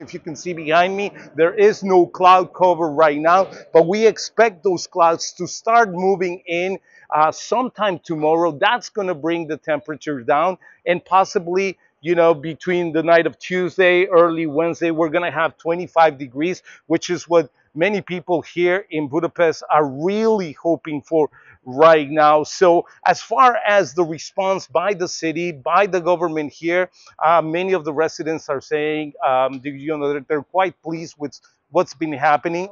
If you can see behind me, there is no cloud cover right now, but we expect those clouds to start moving in sometime tomorrow. That's going to bring the temperature down, and possibly, between the night of Tuesday, early Wednesday, we're going to have 25 degrees, which is what many people here in Budapest are really hoping for right now. So, as far as the response by the city, by the government here, many of the residents are saying, they're quite pleased with what's been happening.